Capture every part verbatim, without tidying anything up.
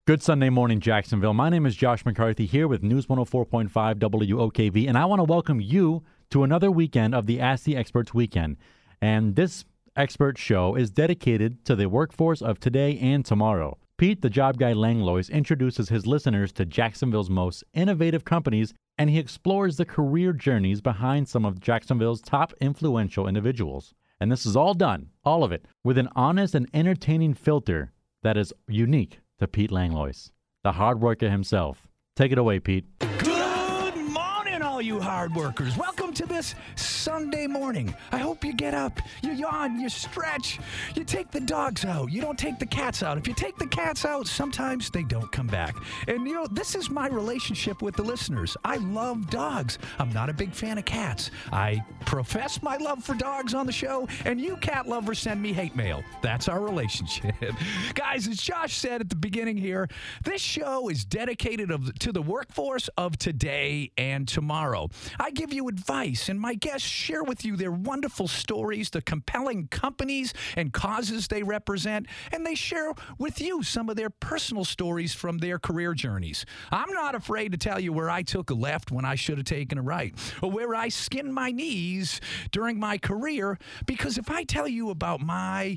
Good Sunday morning, Jacksonville. My name is Josh McCarthy here with News one oh four point five W O K V, and I want to welcome you to another weekend of the Ask the Experts weekend. And this expert show is dedicated to the workforce of today and tomorrow. Pete, the job guy Langlois, introduces his listeners to Jacksonville's most innovative companies, and he explores the career journeys behind some of Jacksonville's top influential individuals. And this is all done, all of it, with an honest and entertaining filter that is unique to Pete Langlois, the hard worker himself. Take it away, Pete. Good morning, all you hard workers. Welcome to this Sunday morning. I hope you get up, you yawn, you stretch, you take the dogs out. You don't take the cats out. If you take the cats out, sometimes they don't come back. And, you know, this is my relationship with the listeners. I love dogs. I'm not a big fan of cats. I profess my love for dogs on the show, and you cat lovers send me hate mail. That's our relationship. Guys, as Josh said at the beginning here, this show is dedicated of, to the workforce of today and tomorrow. I give you advice, and my guests share with you their wonderful stories, the compelling companies and causes they represent, and they share with you some of their personal stories from their career journeys. I'm not afraid to tell you where I took a left when I should have taken a right, or where I skinned my knees during my career, because if I tell you about my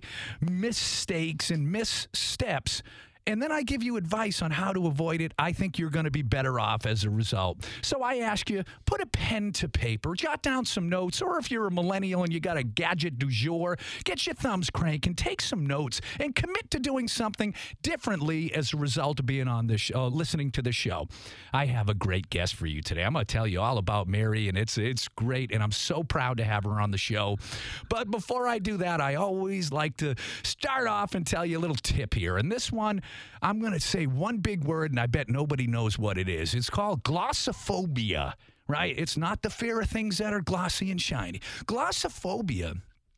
mistakes and missteps, and then I give you advice on how to avoid it, I think you're going to be better off as a result. So I ask you, put a pen to paper, jot down some notes, or if you're a millennial and you got a gadget du jour, get your thumbs cranking, take some notes, and commit to doing something differently as a result of being on this show, listening to the show. I have a great guest for you today. I'm going to tell you all about Mary, and it's it's great, and I'm so proud to have her on the show. But before I do that, I always like to start off and tell you a little tip here. And this one, I'm going to say one big word, and I bet nobody knows what it is. It's called glossophobia, right? It's not the fear of things that are glossy and shiny. Glossophobia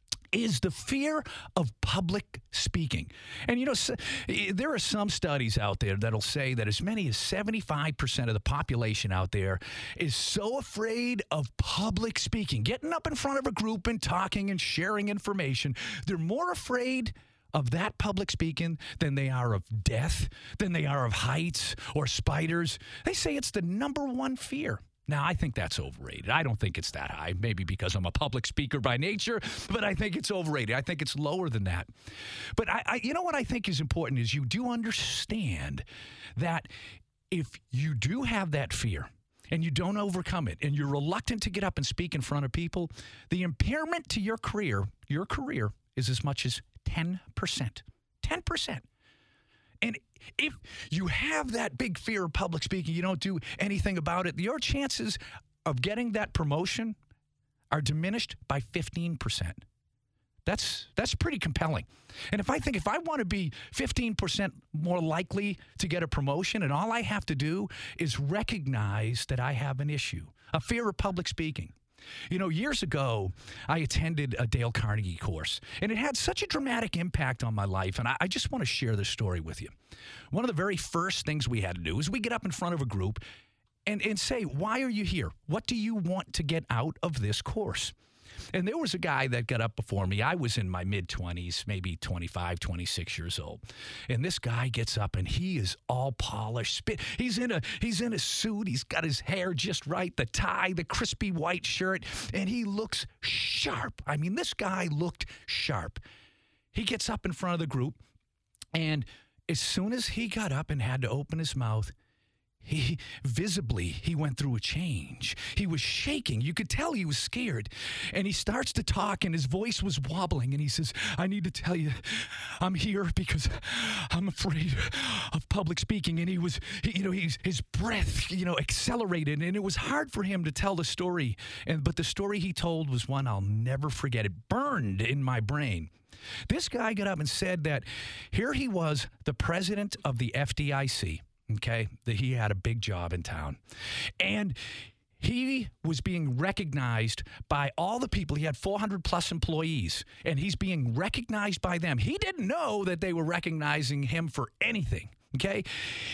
is the fear of public speaking. And, you know, there are some studies out there that'll say that as many as seventy-five percent of the population out there is so afraid of public speaking, getting up in front of a group and talking and sharing information. They're more afraid of that public speaking than they are of death, than they are of heights or spiders. They say it's the number one fear. Now, I think that's overrated. I don't think it's that high, maybe because I'm a public speaker by nature, but I think it's overrated. I think it's lower than that. But I, I you know what I think is important is you do understand that if you do have that fear, and you don't overcome it, and you're reluctant to get up and speak in front of people, the impairment to your career, your career, is as much as ten percent. ten percent. And if you have that big fear of public speaking, you don't do anything about it, your chances of getting that promotion are diminished by fifteen percent. That's that's pretty compelling. And if I think if I want to be fifteen percent more likely to get a promotion, and all I have to do is recognize that I have an issue, a fear of public speaking. You know, years ago, I attended a Dale Carnegie course, and it had such a dramatic impact on my life, and I, I just want to share this story with you. One of the very first things we had to do is we get up in front of a group and, and say, why are you here? What do you want to get out of this course? And there was a guy that got up before me. I was in my mid-twenties, maybe twenty-five, twenty-six years old. And this guy gets up, and he is all polished. He's in a he's in a suit. He's got his hair just right, the tie, the crispy white shirt, and he looks sharp. I mean, this guy looked sharp. He gets up in front of the group, and as soon as he got up and had to open his mouth, He visibly, he went through a change. He was shaking. You could tell he was scared. And he starts to talk, and his voice was wobbling. And he says, I need to tell you, I'm here because I'm afraid of public speaking. And he was, he, you know, he's, his breath, you know, accelerated. And it was hard for him to tell the story. And But the story he told was one I'll never forget. It burned in my brain. This guy got up and said that here he was, the president of the F D I C. Okay, that he had a big job in town. And he was being recognized by all the people. He had four hundred plus employees, and he's being recognized by them. He didn't know that they were recognizing him for anything. Okay,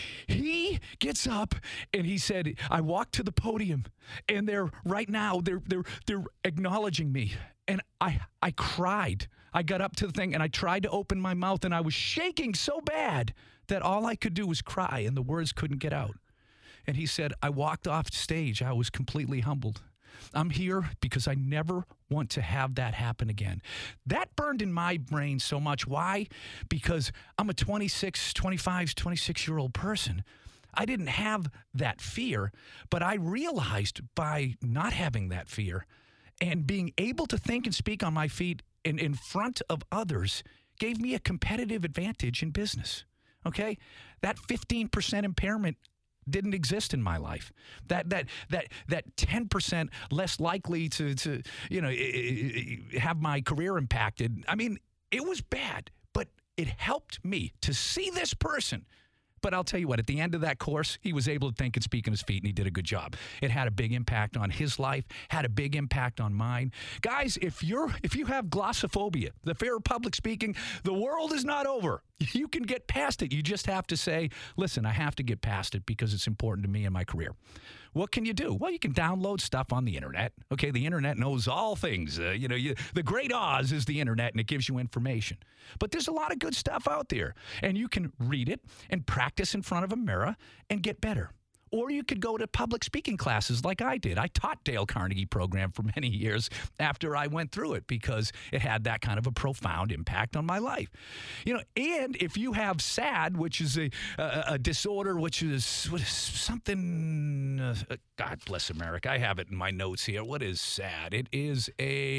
he gets up and he said, I walked to the podium, and they're right now, they're they're they're acknowledging me. And I I cried. I got up to the thing, and I tried to open my mouth, and I was shaking so bad that all I could do was cry and the words couldn't get out. And he said, I walked off stage. I was completely humbled. I'm here because I never want to have that happen again. That burned in my brain so much. Why? Because I'm a twenty-six, twenty-five, twenty-six-year-old person. I didn't have that fear, but I realized by not having that fear and being able to think and speak on my feet in, in front of others gave me a competitive advantage in business. Okay? That fifteen percent impairment didn't exist in my life. That that that that ten percent less likely to to you know have my career impacted. I mean, it was bad, but it helped me to see this person. But I'll tell you what, at the end of that course, he was able to think and speak on his feet, and he did a good job. It had a big impact on his life, had a big impact on mine. Guys, if you're if you have glossophobia, the fear of public speaking, the world is not over. You can get past it. You just have to say, listen, I have to get past it because it's important to me and my career. What can you do? Well, you can download stuff on the internet. Okay, the internet knows all things. Uh, you know, you, the great Oz is the internet, and it gives you information. But there's a lot of good stuff out there, and you can read it and practice in front of a mirror and get better. Or you could go to public speaking classes like I did. I taught Dale Carnegie program for many years after I went through it because it had that kind of a profound impact on my life. You know, and if you have S A D, which is a a, a disorder, which is, what is something, uh, God bless America, I have it in my notes here. What is S A D? It is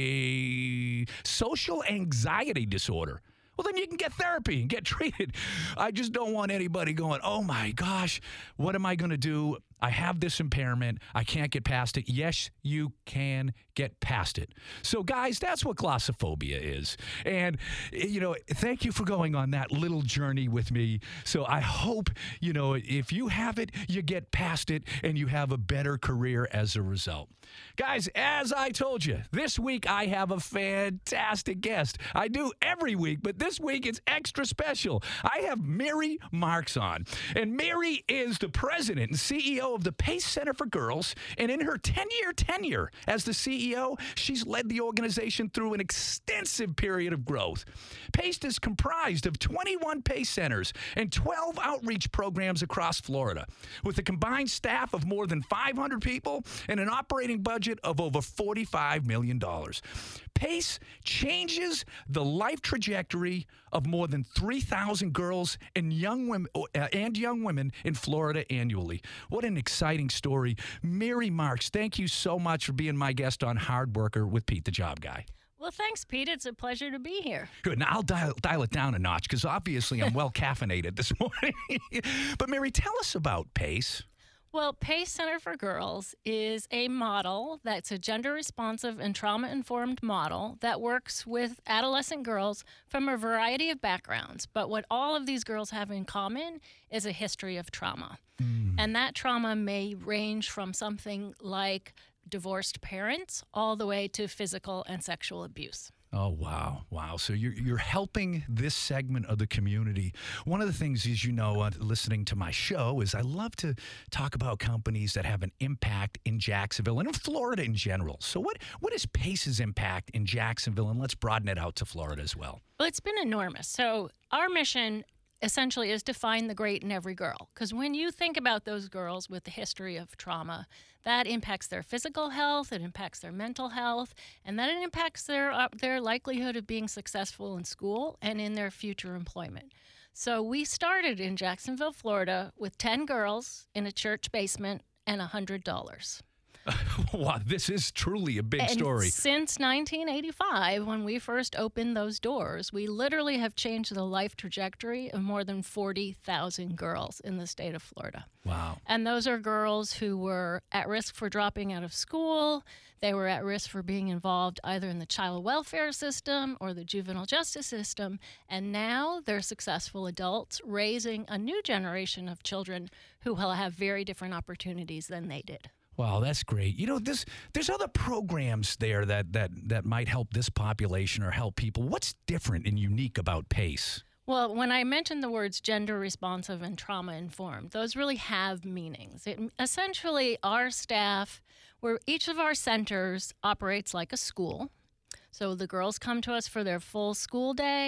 a social anxiety disorder. Well, then you can get therapy and get treated. I just don't want anybody going, oh, my gosh, what am I going to do? I have this impairment. I can't get past it. Yes, you can get past it. So, guys, that's what glossophobia is. And, you know, thank you for going on that little journey with me. So I hope, you know, if you have it, you get past it and you have a better career as a result. Guys, as I told you, this week I have a fantastic guest. I do every week, but this week it's extra special. I have Mary Marks on. And Mary is the president and C E O of the PACE Center for Girls, and in her ten-year tenure as the C E O, she's led the organization through an extensive period of growth. PACE is comprised of twenty-one PACE centers and twelve outreach programs across Florida, with a combined staff of more than five hundred people and an operating budget of over forty-five million dollars. PACE changes the life trajectory of more than three thousand girls and young women uh, and young women in Florida annually. What an exciting story. Mary Marks, thank you so much for being my guest on Hard Worker with Pete the Job Guy. Well, thanks, Pete. It's a pleasure to be here. Good. Now, I'll dial, dial it down a notch because obviously I'm well caffeinated this morning. But Mary, tell us about PACE. Well, PACE Center for Girls is a model that's a gender-responsive and trauma-informed model that works with adolescent girls from a variety of backgrounds. But what all of these girls have in common is a history of trauma. Mm. And that trauma may range from something like divorced parents all the way to physical and sexual abuse. Oh, wow. Wow. So you're, you're helping this segment of the community. One of the things, as you know, uh, listening to my show is I love to talk about companies that have an impact in Jacksonville and in Florida in general. So what, what is PACE's impact in Jacksonville? And let's broaden it out to Florida as well. Well, it's been enormous. So our mission essentially is to find the great in every girl. Because when you think about those girls with the history of trauma, that impacts their physical health, it impacts their mental health, and then it impacts their uh, their likelihood of being successful in school and in their future employment. So we started in Jacksonville, Florida, with ten girls in a church basement and one hundred dollars. Wow, this is truly a big and story. Since nineteen eighty-five, when we first opened those doors, we literally have changed the life trajectory of more than forty thousand girls in the state of Florida. Wow. And those are girls who were at risk for dropping out of school. They were at risk for being involved either in the child welfare system or the juvenile justice system. And now they're successful adults raising a new generation of children who will have very different opportunities than they did. Wow, that's great. You know, this there's other programs there that, that, that might help this population or help people. What's different and unique about PACE? Well, when I mentioned the words gender responsive and trauma informed, those really have meanings. It, essentially, our staff, where each of our centers operates like a school. So the girls come to us for their full school day.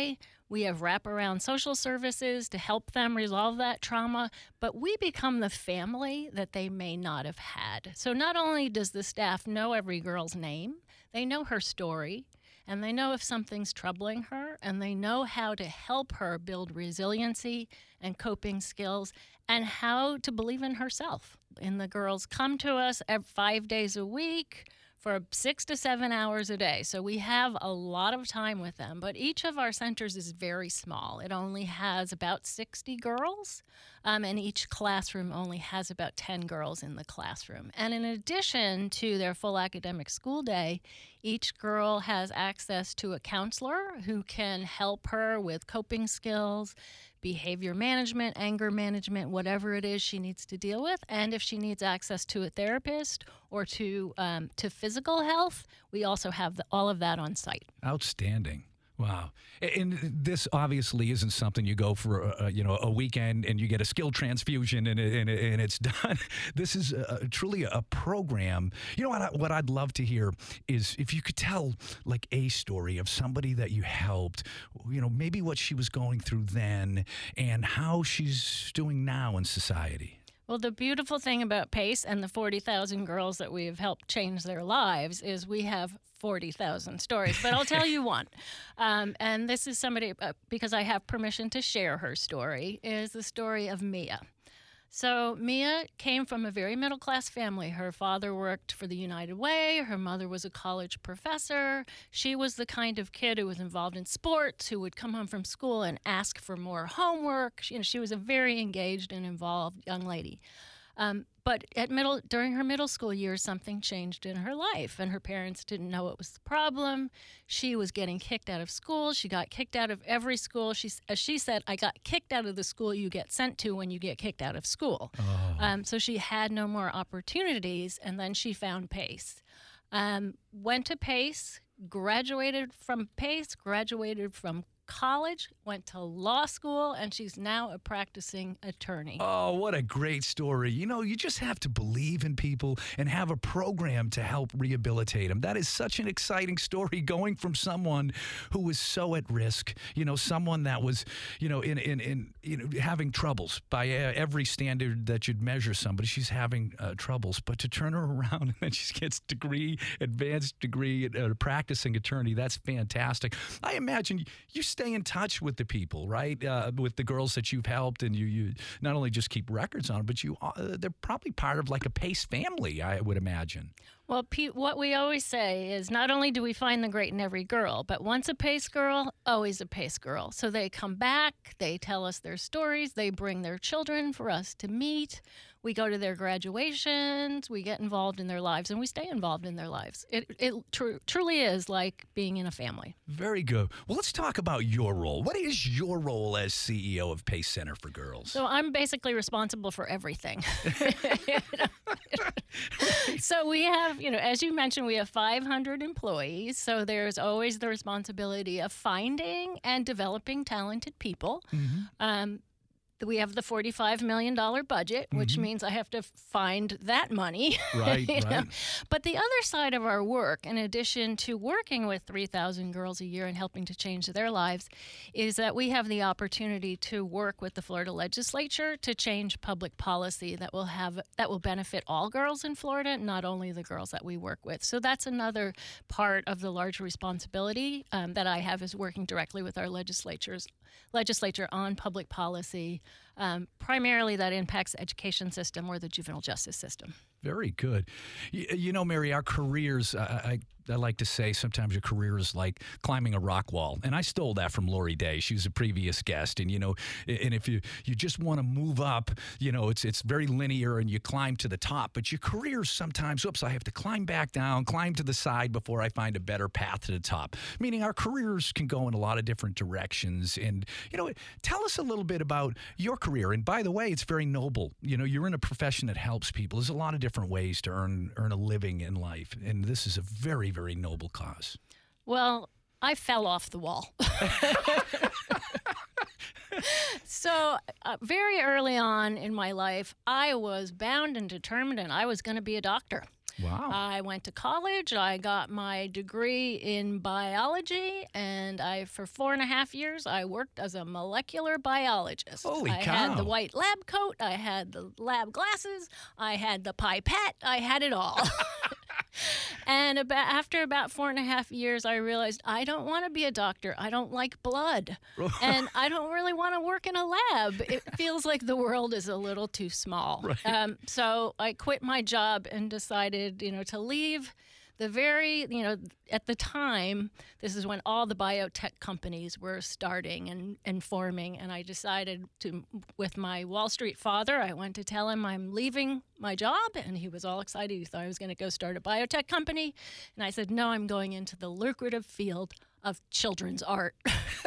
We have wraparound social services to help them resolve that trauma, but we become the family that they may not have had. So not only does the staff know every girl's name, they know her story, and they know if something's troubling her, and they know how to help her build resiliency and coping skills and how to believe in herself. And the girls come to us every five days a week for six to seven hours a day. So we have a lot of time with them, but each of our centers is very small. It only has about sixty girls, um, and each classroom only has about ten girls in the classroom. And in addition to their full academic school day, each girl has access to a counselor who can help her with coping skills, behavior management, anger management, whatever it is she needs to deal with. And if she needs access to a therapist or to um, to physical health, we also have the, all of that on site. Outstanding. Wow. And this obviously isn't something you go for, a, you know, a weekend and you get a skill transfusion and, and, and it's done. This is a, truly a program. You know what, I, what I'd love to hear is if you could tell like a story of somebody that you helped, you know, maybe what she was going through then and how she's doing now in society. Well, the beautiful thing about PACE and the forty thousand girls that we have helped change their lives is we have forty thousand stories. But I'll tell you one. Um, and this is somebody, uh, because I have permission to share her story, is the story of Mia. So Mia came from a very middle-class family. Her father worked for the United Way. Her mother was a college professor. She was the kind of kid who was involved in sports, who would come home from school and ask for more homework. She, you know, she was a very engaged and involved young lady. Um, but at middle during her middle school years, something changed in her life, and her parents didn't know what was the problem. She was getting kicked out of school. She got kicked out of every school. She, as she said, I got kicked out of the school you get sent to when you get kicked out of school. Oh. Um, so she had no more opportunities, and then she found PACE. Um, went to PACE, graduated from PACE, graduated from college, went to law school, and she's now a practicing attorney. Oh, what a great story. You know, you just have to believe in people and have a program to help rehabilitate them. That is such an exciting story, going from someone who was so at risk, you know, someone that was, you know, in, in, in you know, having troubles by every standard that you'd measure somebody. She's having uh, troubles, but to turn her around and then she gets degree, advanced degree, uh, practicing attorney, that's fantastic. I imagine you stay in touch with the people, right? Uh, with the girls that you've helped, and you you not only just keep records on them, but you uh, they're probably part of like a PACE family, I would imagine. Well, Pete, what we always say is not only do we find the great in every girl, but once a PACE girl, always a PACE girl. So they come back, they tell us their stories, they bring their children for us to meet. We go to their graduations, we get involved in their lives, and we stay involved in their lives. It, it tr- truly is like being in a family. Very good. Well, let's talk about your role. What is your role as C E O of PACE Center for Girls? So I'm basically responsible for everything. So we have, you know, as you mentioned, we have five hundred employees. So there's always the responsibility of finding and developing talented people. Mm-hmm. Um, we have the forty-five million dollars budget, which mm-hmm. means I have to find that money. Right, right. know? But the other side of our work, in addition to working with three thousand girls a year and helping to change their lives, is that we have the opportunity to work with the Florida legislature to change public policy that will have that will benefit all girls in Florida, not only the girls that we work with. So that's another part of the large responsibility um, that I have, is working directly with our legislatures legislature on public policy, um, primarily that impacts the education system or the juvenile justice system. Very good. You, you know, Mary, our careers, uh, I, I like to say sometimes your career is like climbing a rock wall. And I stole that from Lori Day. She was a previous guest. And, you know, and if you, you just want to move up, you know, it's it's very linear and you climb to the top. But your career sometimes, oops, I have to climb back down, climb to the side before I find a better path to the top. Meaning our careers can go in a lot of different directions. And, you know, tell us a little bit about your career. And by the way, it's very noble. You know, you're in a profession that helps people. There's a lot of different ways to earn earn a living in life, and this is a very, very noble cause. Well, I fell off the wall. So uh, very early on in my life, I was bound and determined, and I was going to be a doctor. Wow. I went to college. I got my degree in biology, and I, for four and a half years, I worked as a molecular biologist. Holy I cow. had the white lab coat. I had the lab glasses. I had the pipette. I had it all. And about, after about four and a half years, I realized I don't want to be a doctor. I don't like blood. And I don't really want to work in a lab. It feels like the world is a little too small. Right. Um, so I quit my job and decided, you know, to leave the very, you know, at the time, this is when all the biotech companies were starting and, and forming. And I decided to, with my Wall Street father, I went to tell him I'm leaving my job. And he was all excited. He thought I was going to go start a biotech company. And I said, no, I'm going into the lucrative field of children's art.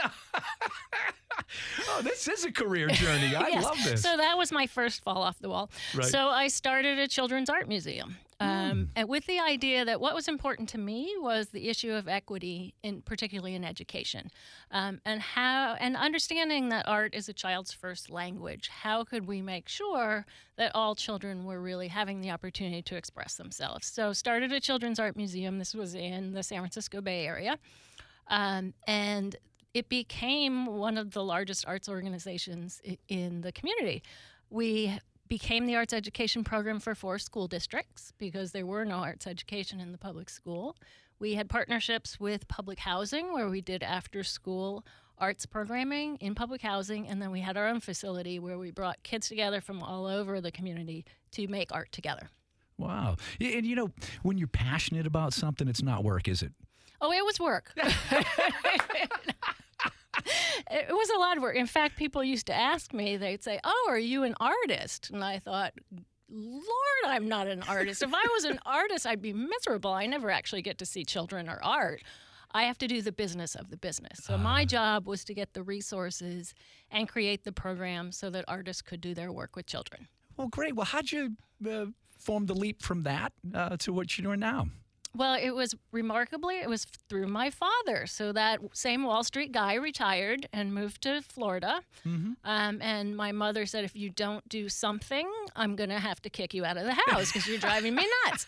Oh, this is a career journey. I Yes. love this. So that was my first fall off the wall. Right. So I started a children's art museum. Um, and with the idea that what was important to me was the issue of equity, in particularly in education, um, and how and understanding that art is a child's first language. How could we make sure that all children were really having the opportunity to express themselves? So started a children's art museum. This was in the San Francisco Bay Area, um, and it became one of the largest arts organizations i- in the community. We became the arts education program for four school districts because there were no arts education in the public school. We had partnerships with public housing where we did after-school arts programming in public housing, and then we had our own facility where we brought kids together from all over the community to make art together. Wow. Y- And, you know, when you're passionate about something, it's not work, is it? Oh, it was work. It was a lot of work. In fact, people used to ask me, they'd say, oh, are you an artist? And I thought, Lord, I'm not an artist. If I was an artist, I'd be miserable. I never actually get to see children or art. I have to do the business of the business. So my job was to get the resources and create the program so that artists could do their work with children. Well, great. Well, how'd you uh, form the leap from that uh, to what you're doing now? Well, it was remarkably, it was through my father. So that same Wall Street guy retired and moved to Florida. Mm-hmm. Um, and my mother said, if you don't do something, I'm going to have to kick you out of the house because you're driving me nuts.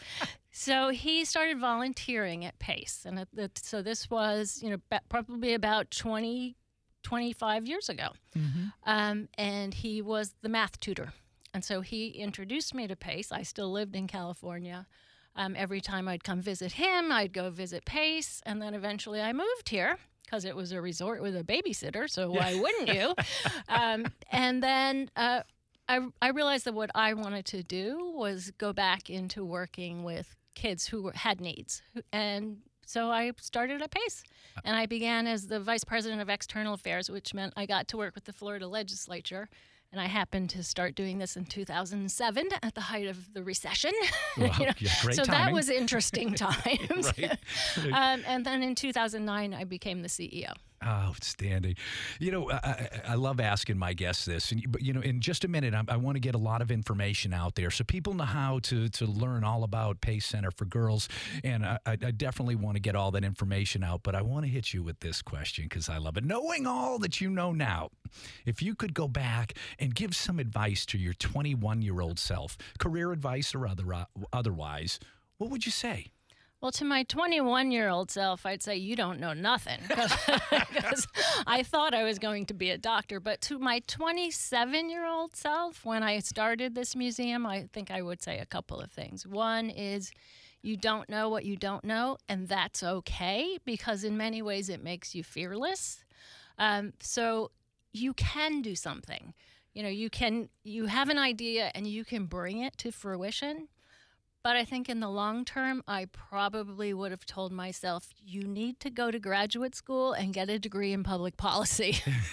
So he started volunteering at Pace. And at the, so this was, you know, ba- probably about twenty, twenty-five years ago. Mm-hmm. Um, and he was the math tutor. And so he introduced me to Pace. I still lived in California. Um, every time I'd come visit him, I'd go visit Pace, and then eventually I moved here because it was a resort with a babysitter, so why wouldn't you? Um, and then uh, I, I realized that what I wanted to do was go back into working with kids who were, had needs. And so I started at Pace, and I began as the vice president of external affairs, which meant I got to work with the Florida legislature. And I happened to start doing this in two thousand seven at the height of the recession. Well, You know, yeah, great so that timing. was interesting times. Right. um, and then in two thousand nine, I became the C E O. Oh, outstanding. You know, I, I, I love asking my guests this, and but you know, in just a minute, I, I want to get a lot of information out there so people know how to to learn all about Pace Center for Girls, and I, I definitely want to get all that information out. But I want to hit you with this question because I love it. Knowing all that you know now, if you could go back and give some advice to your twenty-one-year-old self, career advice or other otherwise, what would you say? Well, to my twenty-one-year-old self, I'd say you don't know nothing because I thought I was going to be a doctor. But to my twenty-seven-year-old self, when I started this museum, I think I would say a couple of things. One is you don't know what you don't know, and that's okay because in many ways it makes you fearless. Um, so you can do something. You know, you can you have an idea and you can bring it to fruition. But I think in the long term, I probably would have told myself, you need to go to graduate school and get a degree in public policy.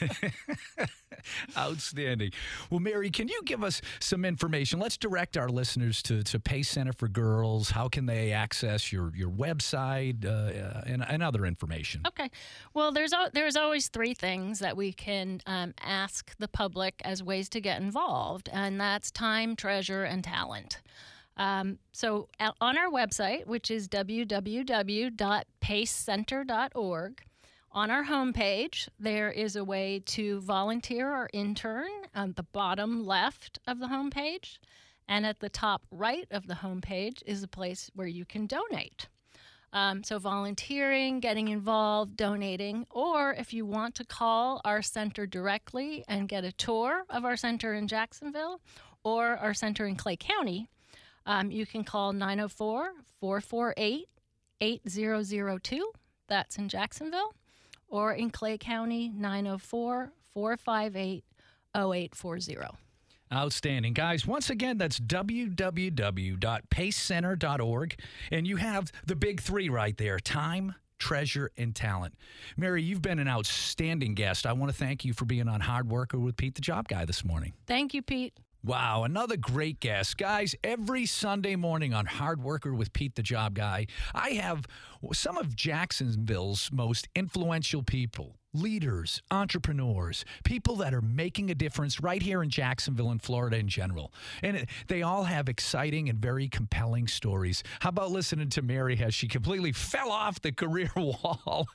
Outstanding. Well, Mary, can you give us some information? Let's direct our listeners to, to Pace Center for Girls. How can they access your, your website uh, and, and other information? Okay. Well, there's al- there's always three things that we can um, ask the public as ways to get involved, and that's time, treasure, and talent. Um, so uh, on our website, which is w w w dot pace center dot org, on our homepage, there is a way to volunteer or intern on the bottom left of the homepage. And at the top right of the homepage is a place where you can donate. Um, so volunteering, getting involved, donating, or if you want to call our center directly and get a tour of our center in Jacksonville or our center in Clay County, um, you can call nine oh four, four four eight, eight zero zero two. That's in Jacksonville. Or in Clay County, nine oh four, four five eight, oh eight four zero. Outstanding. Guys, once again, that's w w w dot pace center dot org. And you have the big three right there: time, treasure, and talent. Mary, you've been an outstanding guest. I want to thank you for being on Hard Worker with Pete the Job Guy this morning. Thank you, Pete. Wow, another great guest. Guys, every Sunday morning on Hard Worker with Pete the Job Guy, I have some of Jacksonville's most influential people, leaders, entrepreneurs, people that are making a difference right here in Jacksonville and Florida in general. And it, they all have exciting and very compelling stories. How about listening to Mary as she completely fell off the career wall?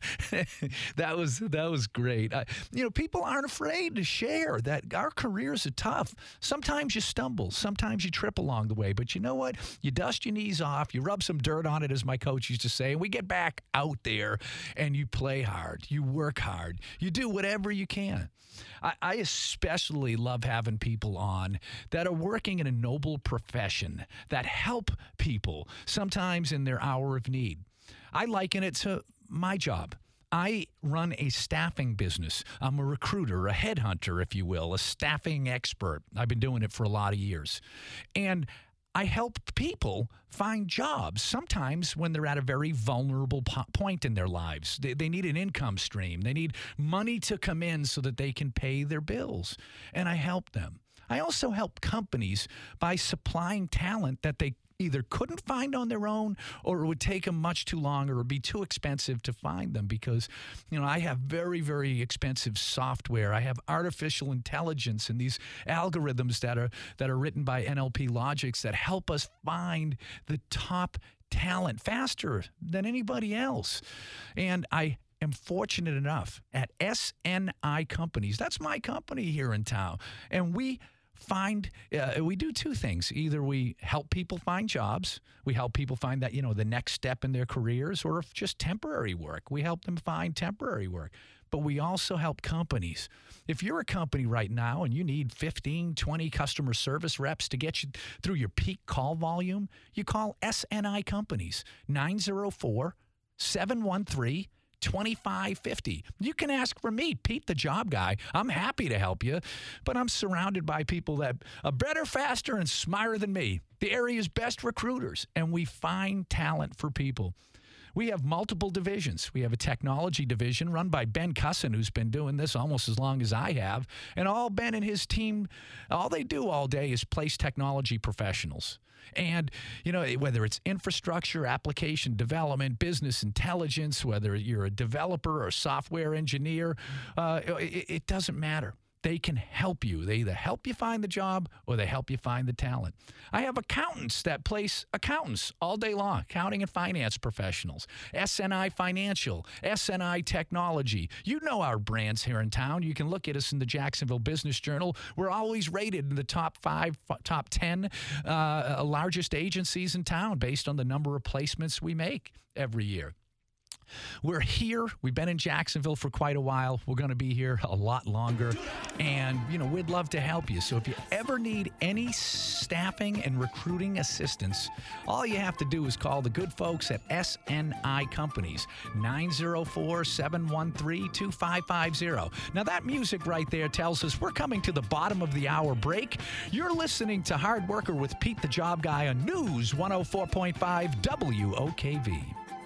that was that was great. Uh, you know, people aren't afraid to share that our careers are tough. Sometimes you stumble. Sometimes you trip along the way. But you know what? You dust your knees off. You rub some dirt on it, as my coach used to say, and we get back out there and you play hard. You work hard. You do whatever you can. I, I especially love having people on that are working in a noble profession, that help people, sometimes in their hour of need. I liken it to my job. I run a staffing business. I'm a recruiter, a headhunter, if you will, a staffing expert. I've been doing it for a lot of years. And I help people find jobs, sometimes when they're at a very vulnerable po- point in their lives. They, they need an income stream. They need money to come in so that they can pay their bills. And I help them. I also help companies by supplying talent that they either couldn't find on their own, or it would take them much too long, or it would be too expensive to find them because, you know, I have very, very expensive software. I have artificial intelligence and these algorithms that are that are written by N L P Logics that help us find the top talent faster than anybody else. And I am fortunate enough at S N I Companies. That's my company here in town. And we find, uh, we do two things. Either we help people find jobs. We help people find that, you know, the next step in their careers, or if just temporary work. We help them find temporary work. But we also help companies. If you're a company right now and you need fifteen, twenty customer service reps to get you through your peak call volume, you call S N I Companies, nine oh four, seven one three, twenty-five fifty. You can ask for me, Pete the Job Guy. I'm happy to help you, but I'm surrounded by people that are better, faster, and smarter than me. The area's best recruiters, and we find talent for people. We have multiple divisions. We have a technology division run by Ben Cussin, who's been doing this almost as long as I have. And all Ben and his team, all they do all day is place technology professionals. And, you know, whether it's infrastructure, application development, business intelligence, whether you're a developer or software engineer, uh, it, it doesn't matter. They can help you. They either help you find the job or they help you find the talent. I have accountants that place accountants all day long, accounting and finance professionals, S N I Financial, S N I Technology. You know our brands here in town. You can look at us in the Jacksonville Business Journal. We're always rated in the top five, top ten uh, largest agencies in town based on the number of placements we make every year. We're here. We've been in Jacksonville for quite a while. We're going to be here a lot longer. And, you know, we'd love to help you. So if you ever need any staffing and recruiting assistance, all you have to do is call the good folks at S N I Companies, nine oh four, seven one three, two five five zero. Now, that music right there tells us we're coming to the bottom of the hour break. You're listening to Hard Worker with Pete the Job Guy on News one oh four point five W O K V.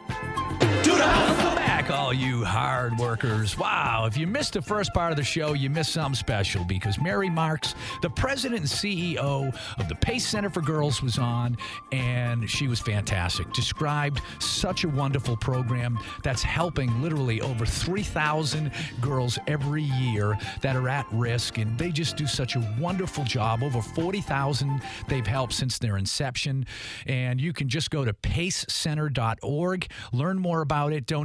Welcome back, all you hard workers. Wow, if you missed the first part of the show, you missed something special because Mary Marks, the president and C E O of the Pace Center for Girls, was on, and she was fantastic. Described such a wonderful program that's helping literally over three thousand girls every year that are at risk, and they just do such a wonderful job. Over forty thousand they've helped since their inception, and you can just go to pace center dot org, learn more about it, donate your time.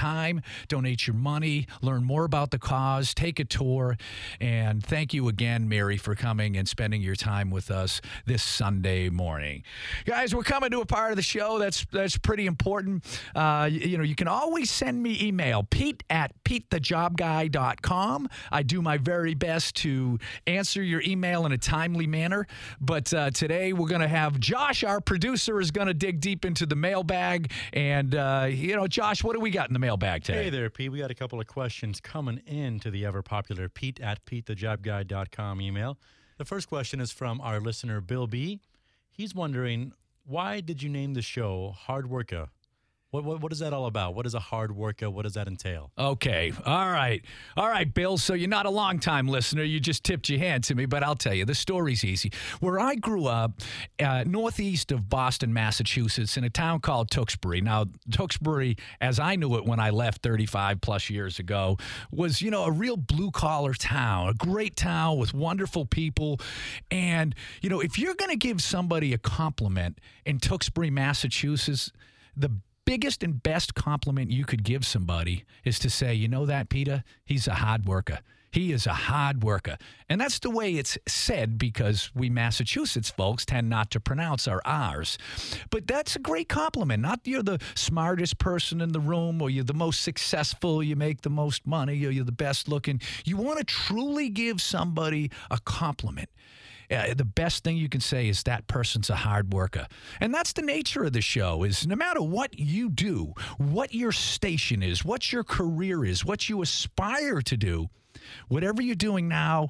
time, donate your money, learn more about the cause, take a tour. And thank you again, Mary, for coming and spending your time with us this Sunday morning. Guys, we're coming to a part of the show that's that's pretty important. Uh, you, you know, you can always send me email, Pete at pete the job guy dot com. I do my very best to answer your email in a timely manner. But uh, today we're going to have Josh, our producer, is going to dig deep into the mailbag. And, uh, you know, Josh, what do we got in the mailbag today? Hey there, Pete. We got a couple of questions coming in to the ever-popular Pete at pete the job guy dot com email. The first question is from our listener, Bill B. He's wondering, why did you name the show Hard Worker? What, what what is that all about? What is a hard worker? What does that entail? Okay. All right. All right, Bill. So you're not a long-time listener. You just tipped your hand to me, but I'll tell you, the story's easy. Where I grew up, uh, northeast of Boston, Massachusetts, in a town called Tewksbury. Now, Tewksbury, as I knew it when I left thirty-five plus years ago, was, you know, a real blue-collar town, a great town with wonderful people. And, you know, if you're going to give somebody a compliment in Tewksbury, Massachusetts, the biggest and best compliment you could give somebody is to say, you know that, Peter? He's a hard worker. He is a hard worker. And that's the way it's said because we Massachusetts folks tend not to pronounce our R's. But that's a great compliment. Not you're the smartest person in the room or you're the most successful, you make the most money, or you're the best looking. You want to truly give somebody a compliment. Uh, the best thing you can say is that person's a hard worker. And that's the nature of the show is no matter what you do, what your station is, what your career is, what you aspire to do, whatever you're doing now,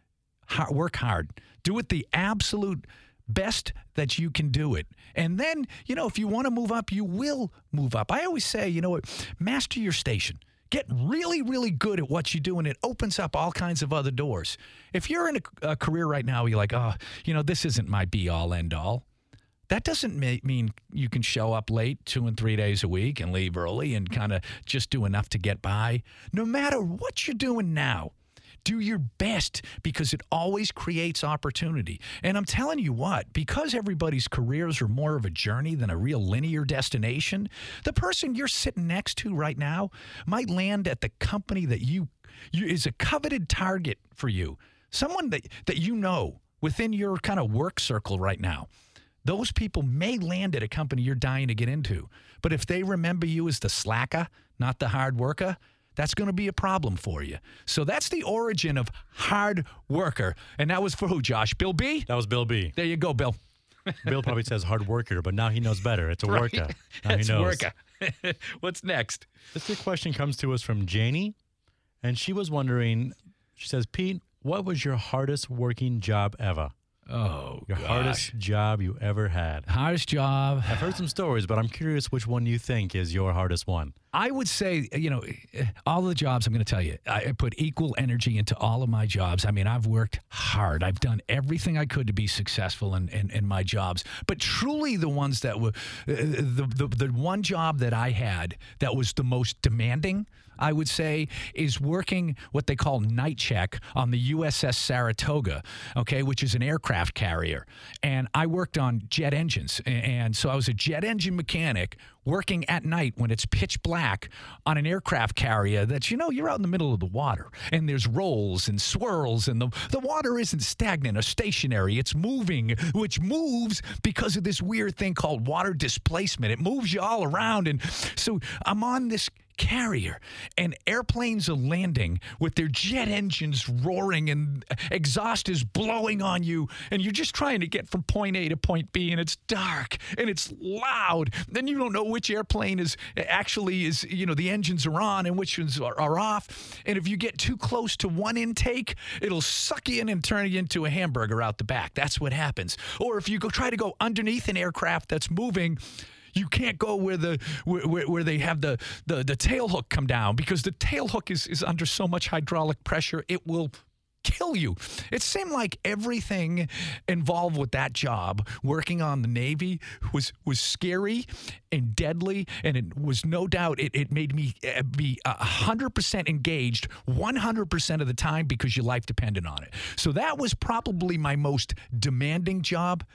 hard, work hard. Do it the absolute best that you can do it. And then, you know, if you want to move up, you will move up. I always say, you know what, master your station. Get really, really good at what you do, and it opens up all kinds of other doors. If you're in a, a career right now, you're like, oh, you know, this isn't my be-all, end-all. That doesn't ma- mean you can show up late two and three days a week and leave early and kind of just do enough to get by. No matter what you're doing now, do your best because it always creates opportunity. And I'm telling you what, because everybody's careers are more of a journey than a real linear destination, the person you're sitting next to right now might land at the company that you, you is a coveted target for you. Someone that, that you know within your kind of work circle right now. Those people may land at a company you're dying to get into. But if they remember you as the slacker, not the hard worker, that's going to be a problem for you. So that's the origin of hard worker. And that was for who, Josh? Bill B? That was Bill B. There you go, Bill. Bill probably says hard worker, but now he knows better. It's a Right. worker. Now It's he knows. worker. What's next? This good question comes to us from Janie, and she was wondering, she says, Pete, what was your hardest working job ever? Oh, Your gosh. hardest job you ever had. Hardest job. I've heard some stories, but I'm curious which one you think is your hardest one. I would say, you know, all the jobs, I'm going to tell you, I put equal energy into all of my jobs. I mean, I've worked hard. I've done everything I could to be successful in, in, in my jobs. But truly the ones that were, uh, the, the, the one job that I had that was the most demanding, I would say, is working what they call night check on the U S S Saratoga, okay, which is an aircraft carrier. And I worked on jet engines. And so I was a jet engine mechanic working at night when it's pitch black on an aircraft carrier that, you know, you're out in the middle of the water and there's rolls and swirls and the, the water isn't stagnant or stationary. It's moving, which moves because of this weird thing called water displacement. It moves you all around. And so I'm on this carrier and airplanes are landing with their jet engines roaring and exhaust is blowing on you and you're just trying to get from point A to point B and it's dark and it's loud. Then you don't know which airplane is actually is, you know, the engines are on and which ones are, are off. And if you get too close to one intake, it'll suck you in and turn you into a hamburger out the back. That's what happens. Or if you go try to go underneath an aircraft that's moving, you can't go where the where, where they have the, the, the tail hook come down because the tail hook is, is under so much hydraulic pressure, it will kill you. It seemed like everything involved with that job, working on the Navy, was was scary and deadly, and it was no doubt, it, it made me be one hundred percent engaged one hundred percent of the time because your life depended on it. So that was probably my most demanding job.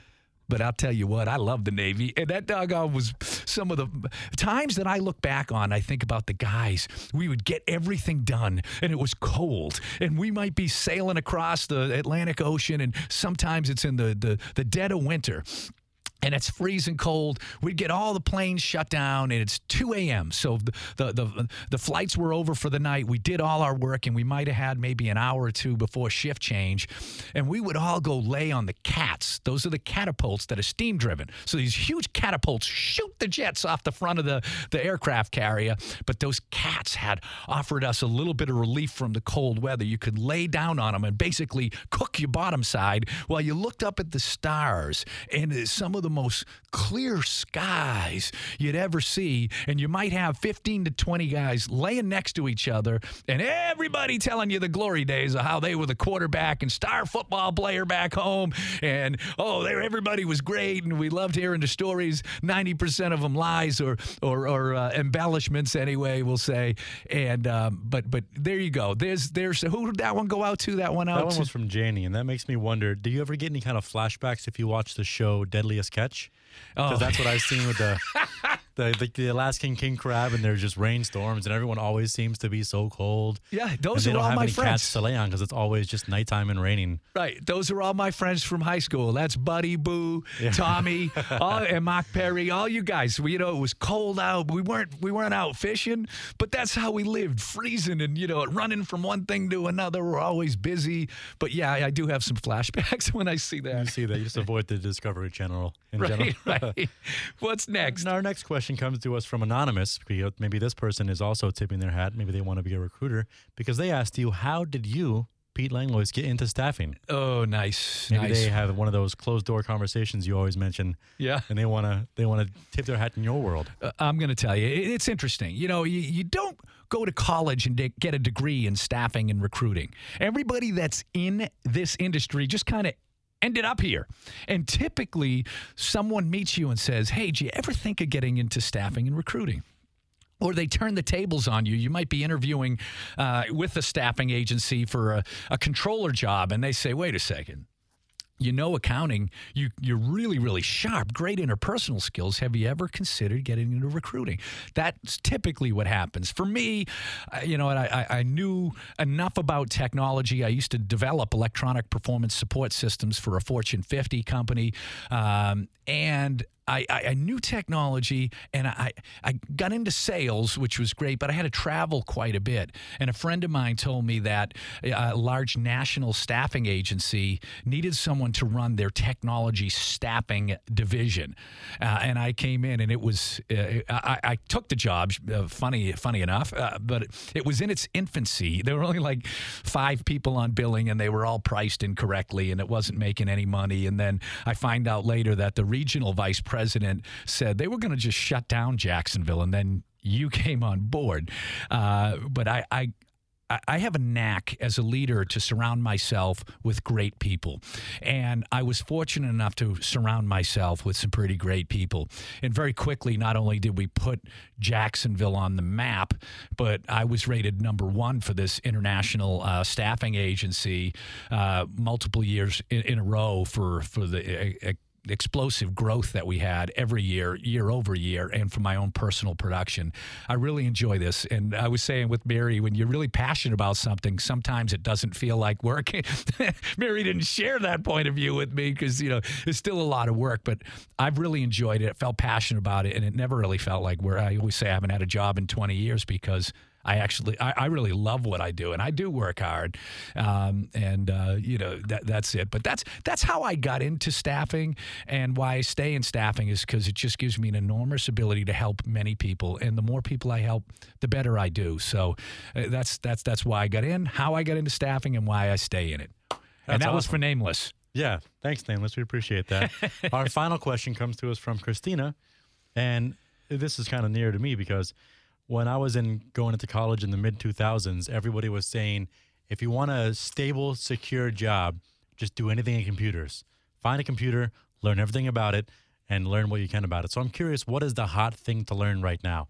but I'll tell you what, I love the Navy. And that doggone was some of the times that I look back on, I think about the guys. We would get everything done, and it was cold. And we might be sailing across the Atlantic Ocean, and sometimes it's in the, the, the dead of winter. And it's freezing cold. We'd get all the planes shut down, and it's two a.m. So the, the the the flights were over for the night. We did all our work, and we might have had maybe an hour or two before shift change. And we would all go lay on the cats. Those are the catapults that are steam-driven. So these huge catapults shoot the jets off the front of the, the aircraft carrier. But those cats had offered us a little bit of relief from the cold weather. You could lay down on them and basically cook your bottom side while you looked up at the stars. And some of the most clear skies you'd ever see, and you might have fifteen to twenty guys laying next to each other, and everybody telling you the glory days of how they were the quarterback and star football player back home, and oh, they, everybody was great, and we loved hearing the stories. ninety percent of them lies or or, or uh, embellishments, anyway, we'll say. And um, but but there you go. There's there's who did that one go out to? That one out. That one to? was from Janie, and that makes me wonder: do you ever get any kind of flashbacks if you watch the show Deadliest Catch? Because Oh. that's what I've seen with the, the, the the Alaskan king crab, and there's just rainstorms, and everyone always seems to be so cold. Yeah, And those they are don't all have my any friends. cats to lay on because it's always just nighttime and raining. Right. Those are all my friends from high school. That's Buddy, Boo, Tommy, all, and Mark Perry, all you guys. We, you know, it was cold out. We weren't we weren't out fishing, but that's how we lived, freezing and, you know, running from one thing to another. We're always busy. But, yeah, I do have some flashbacks when I see You that. see that. You just avoid the Discovery Channel in Right, general. right. What's next? And our next question comes to us from Anonymous. Maybe this person is also tipping their hat. Maybe they want to be a recruiter because they asked you, how did you, Pete Langlois, get into staffing? Oh, nice. Maybe nice. they have one of those closed door conversations you always mention. Yeah. And they want to they want to tip their hat in your world. Uh, I'm going to tell you, it- it's interesting. You know, you, you don't go to college and de- get a degree in staffing and recruiting. Everybody that's in this industry just kind of ended up here. And typically, someone meets you and says, hey, do you ever think of getting into staffing and recruiting? Or they turn the tables on you. You might be interviewing uh, with a staffing agency for a, a controller job, and they say, wait a second. You know accounting, you, you're really, really sharp, great interpersonal skills. Have you ever considered getting into recruiting? That's typically what happens. For me, uh, you know, I, I, I knew enough about technology. I used to develop electronic performance support systems for a Fortune fifty company, um, and I, I, I knew technology, and I, I got into sales, which was great, but I had to travel quite a bit. And a friend of mine told me that a large national staffing agency needed someone to run their technology staffing division. Uh, and I came in, and it was, uh, I, I took the job, uh, funny funny enough, uh, but it was in its infancy. There were only like five people on billing, and they were all priced incorrectly, and it wasn't making any money. And then I find out later that the regional vice president president said they were going to just shut down Jacksonville, and then you came on board. Uh, but I, I, I have a knack as a leader to surround myself with great people. And I was fortunate enough to surround myself with some pretty great people. And very quickly, not only did we put Jacksonville on the map, but I was rated number one for this international uh, staffing agency uh, multiple years in, in a row for, for the uh, explosive growth that we had every year, year over year, and from my own personal production. I really enjoy this. And I was saying with Mary, when you're really passionate about something, sometimes it doesn't feel like work. Mary didn't share that point of view with me because, you know, it's still a lot of work, but I've really enjoyed it. I felt passionate about it, and it never really felt like where I always say I haven't had a job in twenty years because I actually, I, I really love what I do, and I do work hard, um, and uh, you know that that's it. But that's that's how I got into staffing, and why I stay in staffing is because it just gives me an enormous ability to help many people, and the more people I help, the better I do. So uh, that's that's that's why I got in, how I got into staffing, and why I stay in it. That's and that was awesome. for Nameless. Yeah, thanks, Nameless. We appreciate that. Our final question comes to us from Christina, and this is kind of near to me because when I was in going into college in the mid two thousands, everybody was saying, if you want a stable, secure job, just do anything in computers. Find a computer, learn everything about it, and learn what you can about it. So I'm curious, what is the hot thing to learn right now?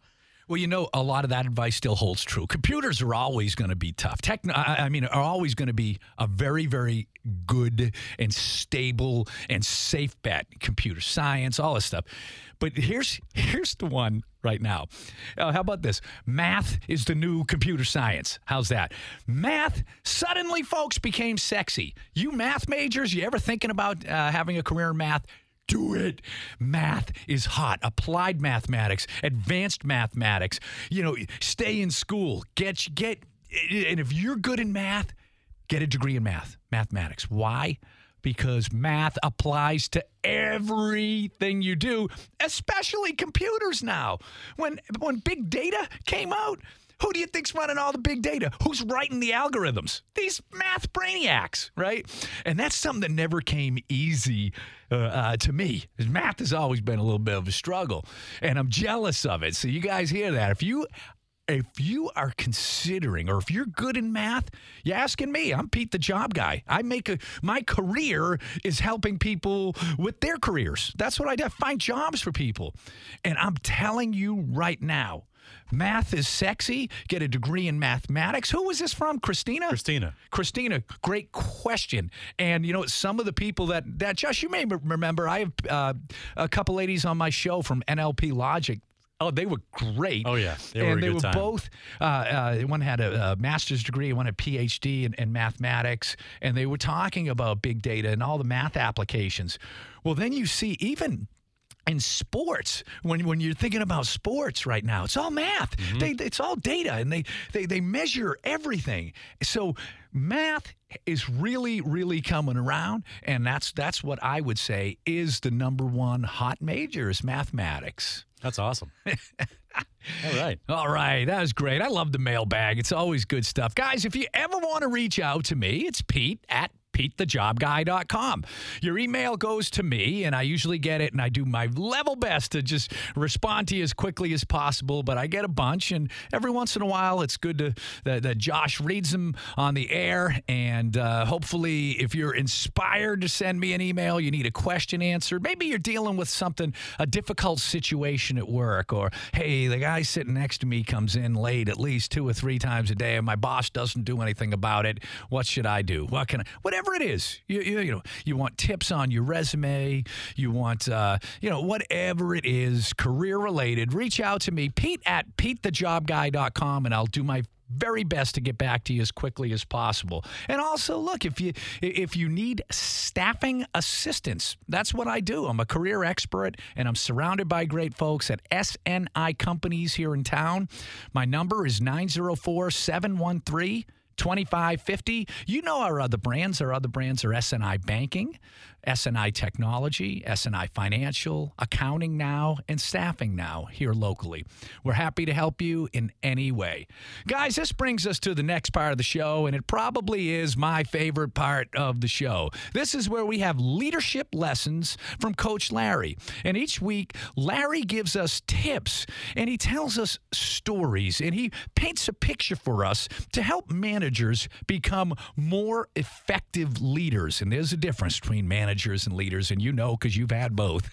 Well, you know, a lot of that advice still holds true. Computers are always going to be tough. Techno, I, I mean, are always going to be a very, very good and stable and safe bet. Computer science, all this stuff. But here's here's the one right now. Uh, how about this? Math is the new computer science. How's that? Math, suddenly, folks, became sexy. You math majors, you ever thinking about uh, having a career in math? Do it. Math is hot. Applied mathematics, advanced mathematics. You know, stay in school. Get get. And if you're good in math, get a degree in math, mathematics. Why? Because math applies to everything you do, especially computers now. When when big data came out, who do you think's running all the big data? Who's writing the algorithms? These math brainiacs, right? And that's something that never came easy uh, uh, to me. Math has always been a little bit of a struggle, and I'm jealous of it. So you guys hear that. If you if you are considering, or if you're good in math, you're asking me. I'm Pete the Job Guy. I make a my career is helping people with their careers. That's what I do. I find jobs for people. And I'm telling you right now, math is sexy. Get a degree in mathematics. Who was this from? Christina? Christina. Christina, great question. And, you know, some of the people that, that Josh, you may remember, I have uh, a couple ladies on my show from N L P Logic. Oh, they were great. Oh, yeah. They were and a they good were time. both, uh, uh, one had a, a master's degree, one had a P H D in, in mathematics, and they were talking about big data and all the math applications. Well, then you see even in sports, when when you're thinking about sports right now, it's all math. Mm-hmm. They, it's all data, and they, they, they measure everything. So math is really, really coming around, and that's that's what I would say is the number one hot major is mathematics. That's awesome. All right. All right. That was great. I love the mailbag. It's always good stuff. Guys, if you ever want to reach out to me, it's Pete at Pete the Job Guy dot com. Your email goes to me, and I usually get it, and I do my level best to just respond to you as quickly as possible, but I get a bunch, and every once in a while, it's good to that, that Josh reads them on the air, and uh, hopefully, if you're inspired to send me an email, you need a question answered, maybe you're dealing with something, a difficult situation at work, or, hey, the guy sitting next to me comes in late at least two or three times a day, and my boss doesn't do anything about it. What should I do? What can I, whatever it is, you, you, you know, you want tips on your resume, you want, uh, you know, whatever it is, career related, reach out to me, Pete at Pete the Job Guy dot com, and I'll do my very best to get back to you as quickly as possible. And also, look, if you if you need staffing assistance, that's what I do. I'm a career expert, and I'm surrounded by great folks at S N I Companies here in town. My number is nine oh four, seven one three, two five five zero. You know our other brands. Our other brands are S N I Banking, S N I Technology, S N I Financial, Accounting Now, and Staffing Now here locally. We're happy to help you in any way. Guys, this brings us to the next part of the show, and it probably is my favorite part of the show. This is where we have leadership lessons from Coach Larry. And each week, Larry gives us tips, and he tells us stories, and he paints a picture for us to help managers become more effective leaders. And there's a difference between managers managers and leaders, and you know because you've had both.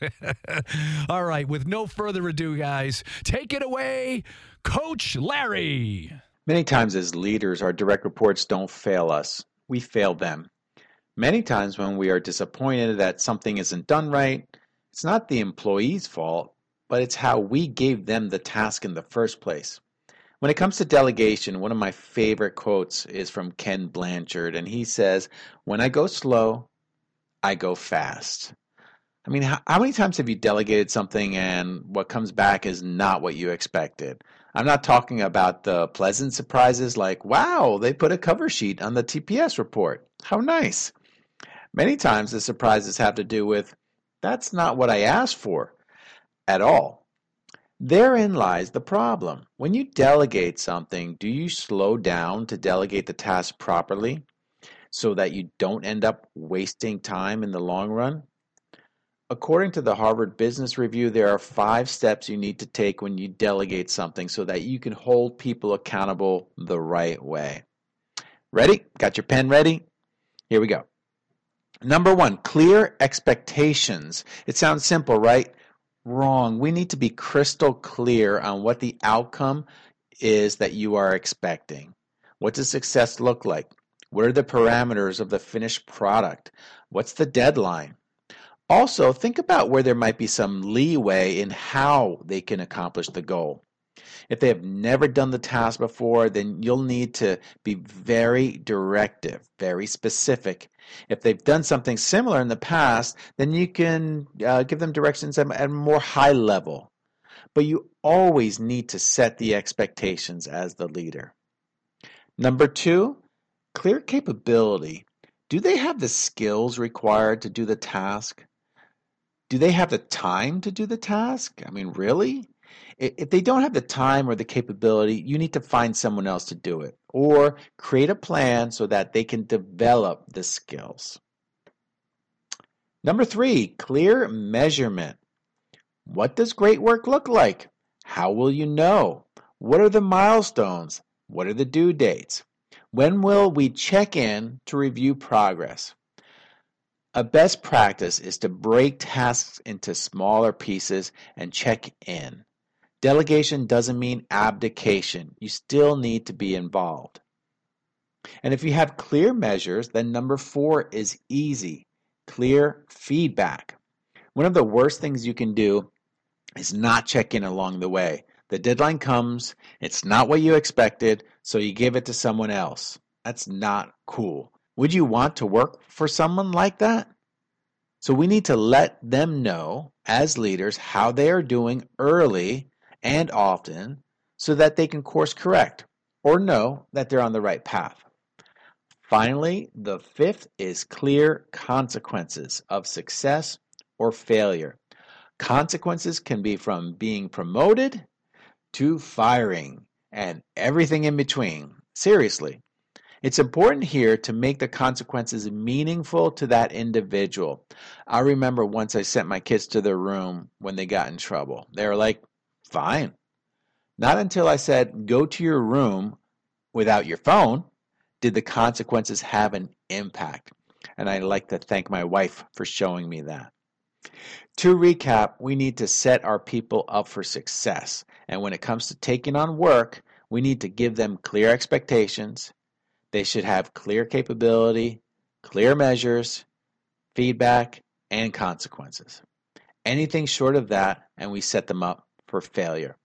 All right, with no further ado, guys, take it away, Coach Larry. Many times as leaders, our direct reports don't fail us. We fail them. Many times when we are disappointed that something isn't done right, it's not the employee's fault, but it's how we gave them the task in the first place. When it comes to delegation, one of my favorite quotes is from Ken Blanchard, and he says, "When I go slow, I go fast." I mean, how, how many times have you delegated something and what comes back is not what you expected? I'm not talking about the pleasant surprises like, wow, they put a cover sheet on the T P S report. How nice. Many times the surprises have to do with, that's not what I asked for at all. Therein lies the problem. When you delegate something, do you slow down to delegate the task properly so that you don't end up wasting time in the long run? According to the Harvard Business Review, there are five steps you need to take when you delegate something so that you can hold people accountable the right way. Ready? Got your pen ready? Here we go. Number one, clear expectations. It sounds simple, right? Wrong. We need to be crystal clear on what the outcome is that you are expecting. What does success look like? What are the parameters of the finished product? What's the deadline? Also, think about where there might be some leeway in how they can accomplish the goal. If they have never done the task before, then you'll need to be very directive, very specific. If they've done something similar in the past, then you can uh, give them directions at, at a more high level. But you always need to set the expectations as the leader. Number two, clear capability. Do they have the skills required to do the task? Do they have the time to do the task? I mean, really? If they don't have the time or the capability, you need to find someone else to do it, or create a plan so that they can develop the skills. Number three, clear measurement. What does great work look like? How will you know? What are the milestones? What are the due dates? When will we check in to review progress? A best practice is to break tasks into smaller pieces and check in. Delegation doesn't mean abdication. You still need to be involved. And if you have clear measures, then number four is easy. Clear feedback. One of the worst things you can do is not check in along the way. The deadline comes, it's not what you expected, so you give it to someone else. That's not cool. Would you want to work for someone like that? So we need to let them know as leaders how they are doing early and often so that they can course correct or know that they're on the right path. Finally, the fifth is clear consequences of success or failure. Consequences can be from being promoted to firing and everything in between. Seriously. It's important here to make the consequences meaningful to that individual. I remember once I sent my kids to their room when they got in trouble. They were like, fine. Not until I said, go to your room without your phone, did the consequences have an impact. And I'd like to thank my wife for showing me that. To recap, we need to set our people up for success. And when it comes to taking on work, we need to give them clear expectations. They should have clear capability, clear measures, feedback, and consequences. Anything short of that, and we set them up for failure.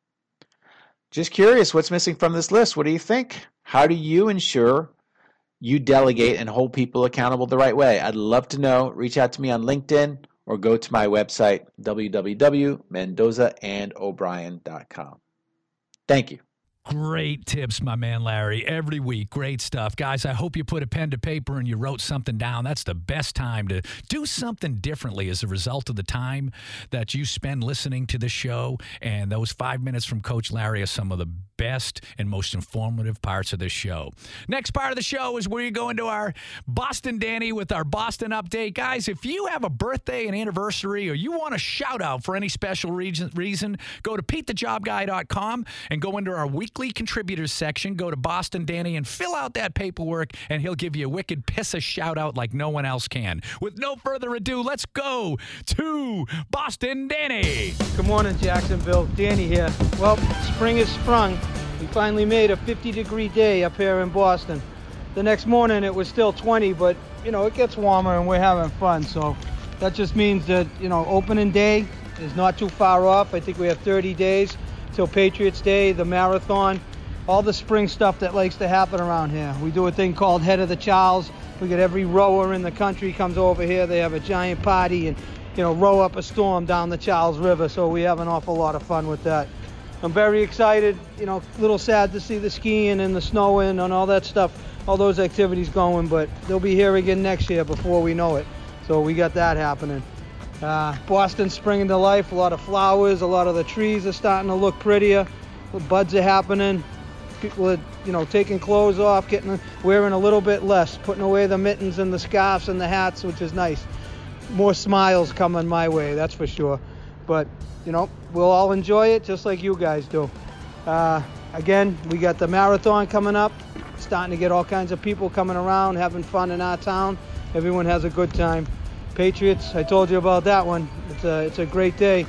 Just curious, what's missing from this list? What do you think? How do you ensure you delegate and hold people accountable the right way? I'd love to know. Reach out to me on LinkedIn or go to my website, w w w dot mendoza and o'brien dot com. Thank you. Great tips, my man Larry, every week. Great stuff. Guys, I hope you put a pen to paper and you wrote something down. That's the best time to do something differently as a result of the time that you spend listening to the show. And those five minutes from Coach Larry are some of the best and most informative parts of this show. Next part of the show is where you go into our Boston Danny with our Boston update. Guys, if you have a birthday, an anniversary, or you want a shout out for any special reason, reason go to pete the job guy dot com and go into our weekly contributors section. Go to Boston Danny and fill out that paperwork, and he'll give you a wicked piss of shout out like no one else can. With no further ado, let's go to Boston Danny. Good morning, Jacksonville. Danny here. Well, spring has sprung. We finally made a fifty degree day up here in Boston. The next morning it was still twenty, but you know, it gets warmer and we're having fun. So that just means that, you know, opening day is not too far off. I think we have thirty days till Patriots Day, the marathon, all the spring stuff that likes to happen around here. We do a thing called Head of the Charles. We get every rower in the country comes over here. They have a giant party and, you know, row up a storm down the Charles River. So we have an awful lot of fun with that. I'm very excited, you know, a little sad to see the skiing and the snowing and all that stuff, all those activities going, but they'll be here again next year before we know it. So we got that happening. Uh, Boston's springing to life, a lot of flowers, a lot of the trees are starting to look prettier, the buds are happening, people are, you know, taking clothes off, getting, wearing a little bit less, putting away the mittens and the scarves and the hats, which is nice. More smiles coming my way, that's for sure. But, you know, we'll all enjoy it just like you guys do. Uh, again, we got the marathon coming up, starting to get all kinds of people coming around, having fun in our town. Everyone has a good time. Patriots, I told you about that one. It's a, it's a great day.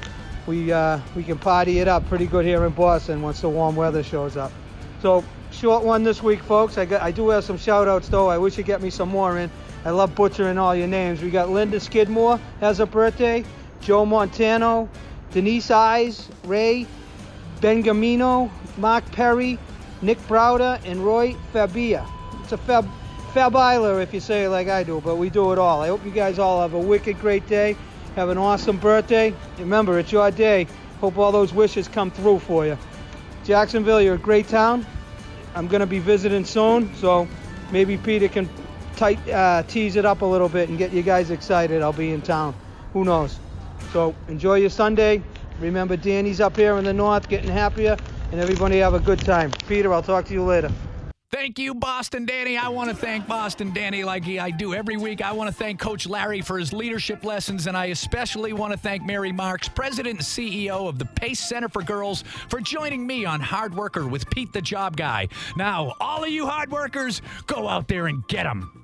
we uh, we can party it up pretty good here in Boston once the warm weather shows up. So short one this week, folks. I got I do have some shout outs though. I wish you'd get me some more in. I love butchering all your names. We got Linda Skidmore has a birthday, Joe Montano, Denise Eyes, Ray Bengamino, Mark Perry, Nick Browder, and Roy Fabia. It's a Fab Fabiler if you say it like I do, but we do it all. I hope you guys all have a wicked great day. Have an awesome birthday. Remember, it's your day. Hope all those wishes come through for you. Jacksonville, you're a great town. I'm going to be visiting soon, so maybe Peter can tight, uh, tease it up a little bit and get you guys excited. I'll be in town. Who knows? So enjoy your Sunday. Remember, Danny's up here in the north getting happier, and everybody have a good time. Peter, I'll talk to you later. Thank you, Boston Danny. I want to thank Boston Danny like I do every week. I want to thank Coach Larry for his leadership lessons, and I especially want to thank Mary Marks, President and C E O of the Pace Center for Girls, for joining me on Hard Worker with Pete the Job Guy. Now, all of you hard workers, go out there and get them.